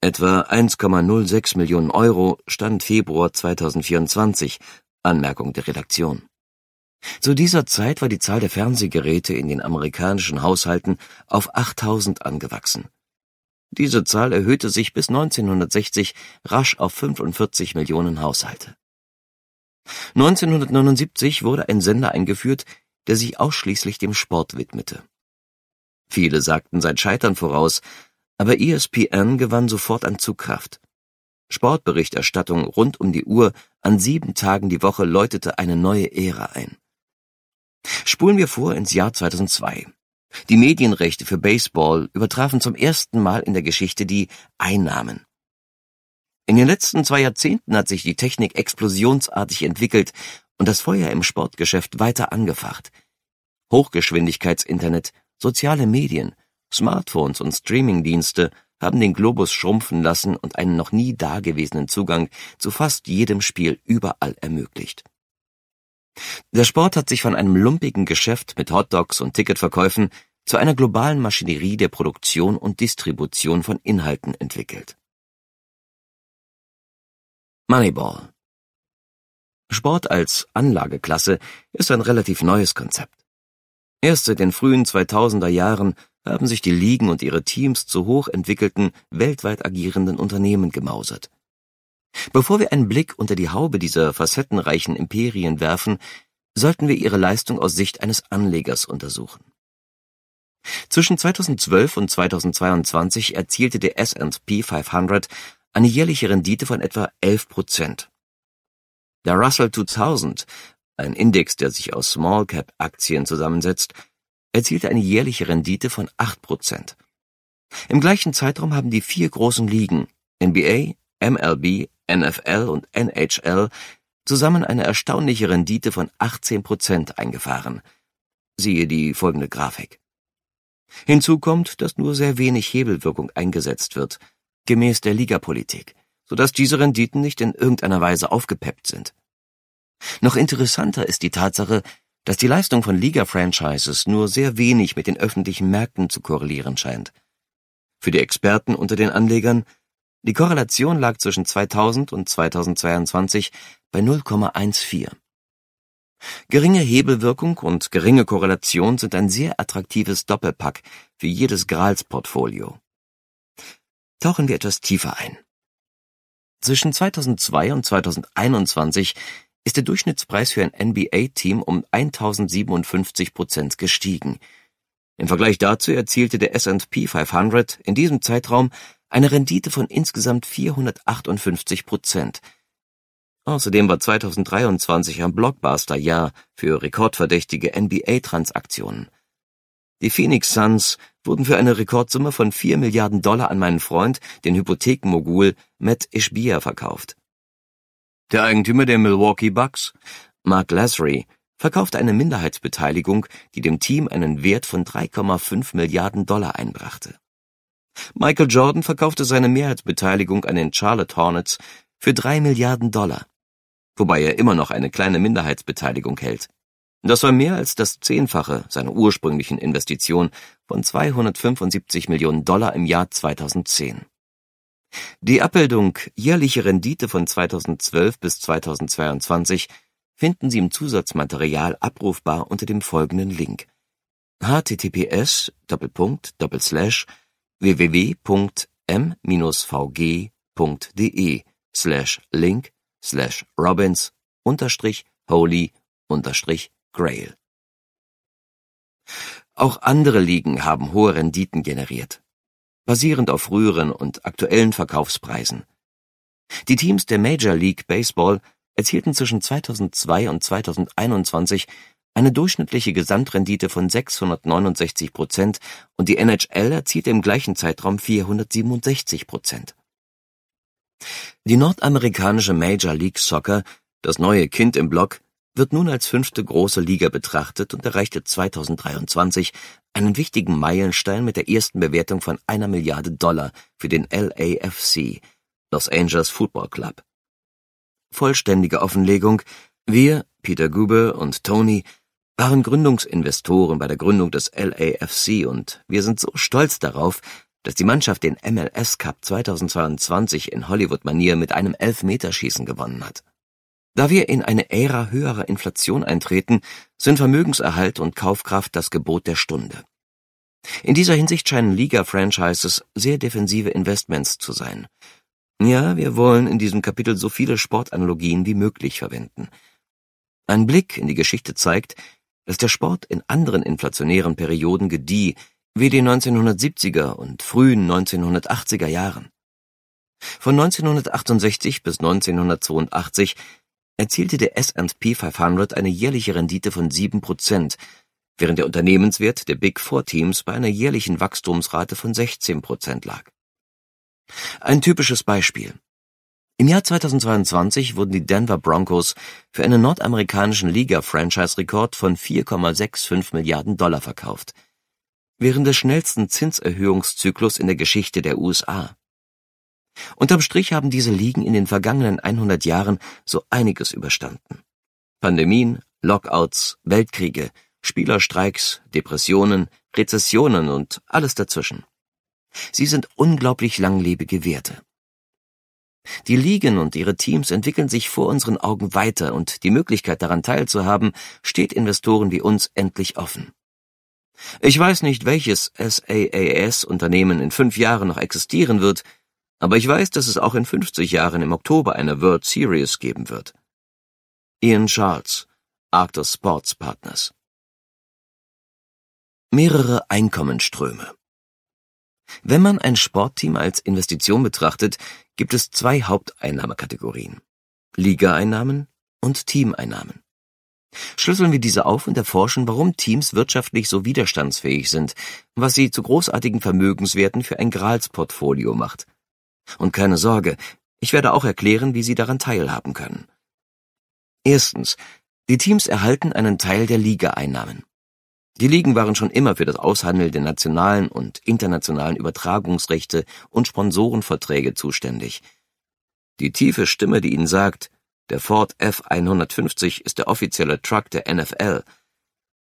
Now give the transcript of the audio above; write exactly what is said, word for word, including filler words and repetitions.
Etwa eins Komma null sechs Millionen Euro, Stand Februar zweitausendvierundzwanzig, Anmerkung der Redaktion. Zu dieser Zeit war die Zahl der Fernsehgeräte in den amerikanischen Haushalten auf achttausend angewachsen. Diese Zahl erhöhte sich bis neunzehnhundertsechzig rasch auf fünfundvierzig Millionen Haushalte. neunzehnhundertneunundsiebzig wurde ein Sender eingeführt, der sich ausschließlich dem Sport widmete. Viele sagten sein Scheitern voraus, aber E S P N gewann sofort an Zugkraft. Sportberichterstattung rund um die Uhr an sieben Tagen die Woche läutete eine neue Ära ein. Spulen wir vor ins Jahr zweitausendzwei. Die Medienrechte für Baseball übertrafen zum ersten Mal in der Geschichte die Einnahmen. In den letzten zwei Jahrzehnten hat sich die Technik explosionsartig entwickelt und das Feuer im Sportgeschäft weiter angefacht. Hochgeschwindigkeitsinternet, soziale Medien, Smartphones und Streamingdienste haben den Globus schrumpfen lassen und einen noch nie dagewesenen Zugang zu fast jedem Spiel überall ermöglicht. Der Sport hat sich von einem lumpigen Geschäft mit Hotdogs und Ticketverkäufen zu einer globalen Maschinerie der Produktion und Distribution von Inhalten entwickelt. Moneyball. Sport als Anlageklasse ist ein relativ neues Konzept. Erst seit den frühen zweitausender Jahren haben sich die Ligen und ihre Teams zu hochentwickelten, weltweit agierenden Unternehmen gemausert. Bevor wir einen Blick unter die Haube dieser facettenreichen Imperien werfen, sollten wir ihre Leistung aus Sicht eines Anlegers untersuchen. Zwischen zweitausendzwölf und zweitausendzweiundzwanzig erzielte der S and P fünfhundert eine jährliche Rendite von etwa elf Prozent. Der Russell zweitausend, ein Index, der sich aus Small-Cap-Aktien zusammensetzt, erzielte eine jährliche Rendite von acht Prozent. Im gleichen Zeitraum haben die vier großen Ligen N B A, M L B, N F L und N H L zusammen eine erstaunliche Rendite von achtzehn Prozent eingefahren. Siehe die folgende Grafik. Hinzu kommt, dass nur sehr wenig Hebelwirkung eingesetzt wird, gemäß der Ligapolitik, sodass diese Renditen nicht in irgendeiner Weise aufgepeppt sind. Noch interessanter ist die Tatsache, dass die Leistung von Liga-Franchises nur sehr wenig mit den öffentlichen Märkten zu korrelieren scheint. Für die Experten unter den Anlegern: die Korrelation lag zwischen zweitausend und zweitausendzweiundzwanzig bei null Komma vierzehn. Geringe Hebelwirkung und geringe Korrelation sind ein sehr attraktives Doppelpack für jedes Grals-Portfolio. Tauchen wir etwas tiefer ein. Zwischen zweitausendzwei und zweitausendeinundzwanzig ist der Durchschnittspreis für ein N B A-Team um tausendsiebenundfünfzig Prozent gestiegen. Im Vergleich dazu erzielte der S and P fünfhundert in diesem Zeitraum eine Rendite von insgesamt vierhundertachtundfünfzig Prozent. Außerdem war zweitausenddreiundzwanzig ein Blockbuster-Jahr für rekordverdächtige N B A-Transaktionen. Die Phoenix Suns wurden für eine Rekordsumme von vier Milliarden Dollar an meinen Freund, den Hypothekenmogul Matt Ishbia, verkauft. Der Eigentümer der Milwaukee Bucks, Mark Lasry, verkaufte eine Minderheitsbeteiligung, die dem Team einen Wert von drei Komma fünf Milliarden Dollar einbrachte. Michael Jordan verkaufte seine Mehrheitsbeteiligung an den Charlotte Hornets für drei Milliarden Dollar, wobei er immer noch eine kleine Minderheitsbeteiligung hält. Das war mehr als das Zehnfache seiner ursprünglichen Investition von zweihundertfünfundsiebzig Millionen Dollar im Jahr zweitausendzehn. Die Abbildung jährliche Rendite von zweitausendzwölf bis zweitausendzweiundzwanzig finden Sie im Zusatzmaterial abrufbar unter dem folgenden Link: https Doppelpunkt Doppelslash www.m-vg.de slash link slash Robbins unterstrich Holy unterstrich Grail. Auch andere Ligen haben hohe Renditen generiert, basierend auf früheren und aktuellen Verkaufspreisen. Die Teams der Major League Baseball erzielten zwischen zweitausendzwei und zweitausendeinundzwanzig eine durchschnittliche Gesamtrendite von sechshundertneunundsechzig Prozent und die N H L erzielte im gleichen Zeitraum vierhundertsiebenundsechzig Prozent. Die nordamerikanische Major League Soccer, das neue Kind im Block, wird nun als fünfte große Liga betrachtet und erreichte zweitausenddreiundzwanzig einen wichtigen Meilenstein mit der ersten Bewertung von einer Milliarde Dollar für den L A F C, Los Angeles Football Club. Vollständige Offenlegung: Wir, Peter Guber und Tony, waren Gründungsinvestoren bei der Gründung des L A F C und wir sind so stolz darauf, dass die Mannschaft den M L S Cup zweitausendzweiundzwanzig in Hollywood-Manier mit einem Elfmeterschießen gewonnen hat. Da wir in eine Ära höherer Inflation eintreten, sind Vermögenserhalt und Kaufkraft das Gebot der Stunde. In dieser Hinsicht scheinen Liga-Franchises sehr defensive Investments zu sein. Ja, wir wollen in diesem Kapitel so viele Sportanalogien wie möglich verwenden. Ein Blick in die Geschichte zeigt, dass der Sport in anderen inflationären Perioden gedieh, wie den neunzehnhundertsiebziger und frühen neunzehnhundertachtziger Jahren. Von neunzehnhundertachtundsechzig bis neunzehnhundertzweiundachtzig erzielte der S and P fünfhundert eine jährliche Rendite von sieben Prozent, während der Unternehmenswert der Big Four Teams bei einer jährlichen Wachstumsrate von sechzehn Prozent lag. Ein typisches Beispiel. Im Jahr zweitausendzweiundzwanzig wurden die Denver Broncos für einen nordamerikanischen Liga-Franchise-Rekord von vier Komma fünfundsechzig Milliarden Dollar verkauft, während des schnellsten Zinserhöhungszyklus in der Geschichte der U S A. Unterm Strich haben diese Ligen in den vergangenen hundert Jahren so einiges überstanden. Pandemien, Lockouts, Weltkriege, Spielerstreiks, Depressionen, Rezessionen und alles dazwischen. Sie sind unglaublich langlebige Werte. Die Ligen und ihre Teams entwickeln sich vor unseren Augen weiter und die Möglichkeit daran teilzuhaben, steht Investoren wie uns endlich offen. Ich weiß nicht, welches S A A S-Unternehmen in fünf Jahren noch existieren wird, aber ich weiß, dass es auch in fünfzig Jahren im Oktober eine World Series geben wird. Ian Charles, Arctos Sports Partners. Mehrere Einkommensströme. Wenn man ein Sportteam als Investition betrachtet, gibt es zwei Haupteinnahmekategorien: Ligaeinnahmen und Teameinnahmen. Schlüsseln wir diese auf und erforschen, warum Teams wirtschaftlich so widerstandsfähig sind, was sie zu großartigen Vermögenswerten für ein Gralsportfolio macht. Und keine Sorge, ich werde auch erklären, wie Sie daran teilhaben können. Erstens, die Teams erhalten einen Teil der Ligaeinnahmen. Die Ligen waren schon immer für das Aushandeln der nationalen und internationalen Übertragungsrechte und Sponsorenverträge zuständig. Die tiefe Stimme, die ihnen sagt, der Ford F hundertfünfzig ist der offizielle Truck der N F L,